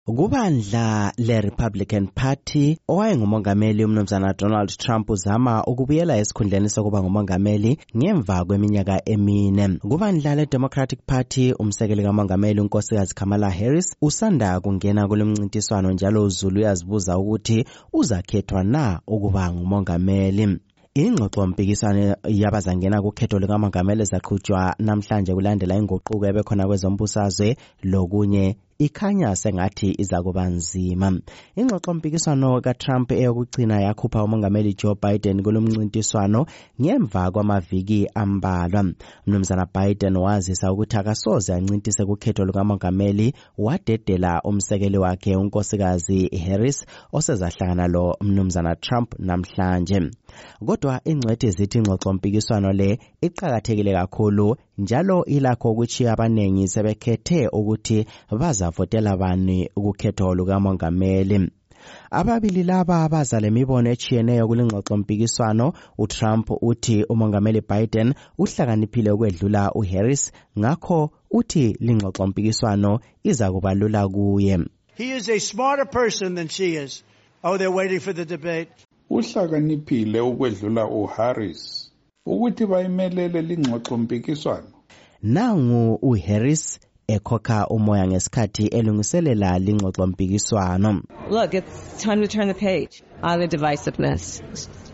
Kubandla le-Republican Party, owayengumongameli umnumzana Donald Trump uzama ukubuyela esikhundleni sokuba ngumongameli ngemva kweminyaka emine. Kubandla le-Democratic Party, umsekeli kamongameli unkosikazi Kamala Harris usanda kungena kulomncintiswano njalo uZulu uyazibuza ukuthi uzakhethwa na ukuba ngumongameli. Ingxoxo mpikiswano yabazangena kukhetho lukamongameli zaqhutshwa namhlanje kulandela inguquko ebekhona kwezombusazwe lokunye ikhanya sengathi izakuba nzima. Ingxoxo mpikiswano kaTrump eyokugcina yakhupha umongameli Joe Biden kulomncintiswano ngemva kwamaviki ambalwa. Mnumzana Biden wazisa ukuthi akasoze ancintise kukhetho lukamongameli, wadedela umsekeli wakhe unkosikazi Harris osezahlangana lo mnumzana Trump namhlanje. Kodwa ingcwethi zithi ingxoxo mpikiswano le iqhakathekile kakhulu njalo ilakho ukuthi abanengi sebekhethe ukuthi bazavotela bani ukukhetho lukamongameli. Ababili laba baza lemibono etshiyeneyo kulingxoxo mpikiswano. uTrump uthi umongameli Biden uhlakaniphile ukwedlula uHarris, ngakho uthi lingxoxo mpikiswano iza kubalula kuye. He is a smarter person than she is. Oh, they're waiting for the debate. Uhlakaniphile ukwedlula uHarris ukuthi bayimelele lingxoxo mpikiswano. Nangu uHarris ekhokha umoya ngesikhathi elungiselela lingxoxo mpikiswano. Look, it's time to turn the page on the divisiveness.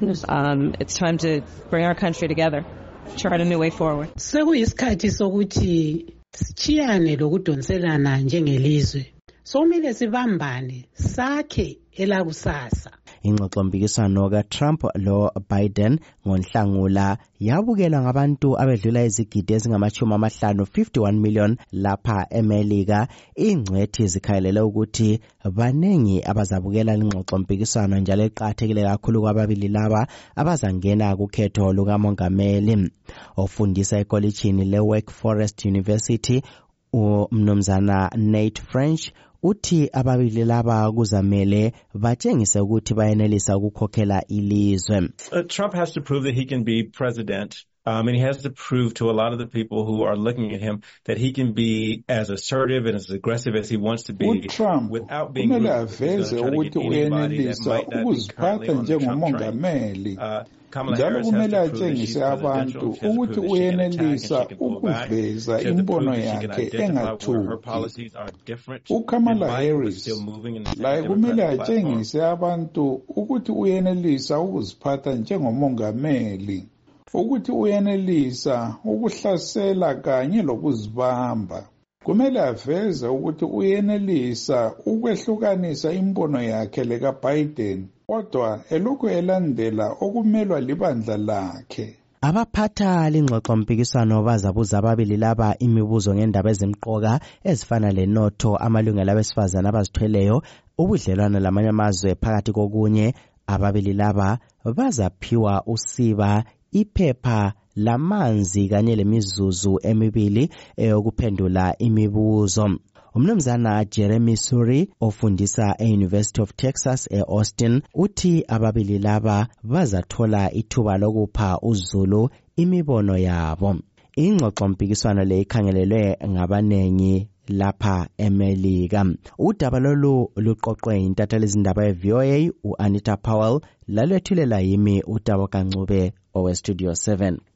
It's time to bring our country together, chart a new way forward. Sekuyisikhathi sokuthi sichiyane lokudonselana njengelizwe. Somele sibambane sakhe elakusasa. Ingxoxo mpikiswano kaTrump lo Biden ngoNhlangula yabukelwa ngabantu abedlula izigidi ezingama-50, 51 million lapha eMelika. Ingcwethi zikhayelela ukuthi banengi abazabukela lingxoxo mpikiswano njalo eqhathekile kakhulu kwababili laba abazangena kukhetho lukamongameli. Ofundisa ekolitshini le-Wake Forest University umnumzana Nate French uthi ababili laba kuzamele batshengise ukuthi bayenelisa ukukhokhela ilizwe. Trump has to prove that he can be president. And he has to prove to a lot of the people who are looking at him that he can be as assertive and as aggressive as he wants to be without being rude. He's going to try to get anybody that might not be currently on the Trump train. Njalo kumele atshengise abantu ukuthi uyenelisa ukuveza imbono yakhe engathuki. uKamala Harris laye kumele atshengise abantu ukuthi uyenelisa ukuziphatha njengomongameli, ukuthi uyenelisa ukuhlasela kanye lokuzibamba. Kumele aveze ukuthi uyenelisa ukwehlukanisa imbono yakhe lekaBiden, kodwa elokhu elandela okumelwa libandla lakhe. Abaphatha lingxoxo mpikiswano bazabuza ababili laba imibuzo ngendaba ezimqoka ezifana lenotho, amalungelo abesifazana abazithweleyo, ubudlelwano lamanye amazwe phakathi kokunye. Ababili laba bazaphiwa usiba, iphepha lamanzi kanye lemizuzu emibili eyokuphendula imibuzo. Umnumzana Jeremy Suri ofundisa e-University of Texas e-Austin uthi ababili laba bazathola ithuba lokupha uZulu imibono yabo. Ingxoxo mpikiswano le ikhangelelwe ngabanengi lapha eMelika. Udaba lolu luqoqwe intatheli izindaba ye-VOA u-Anita Powell, lalwethulela yimi uTabo Kancube owe Studio 7.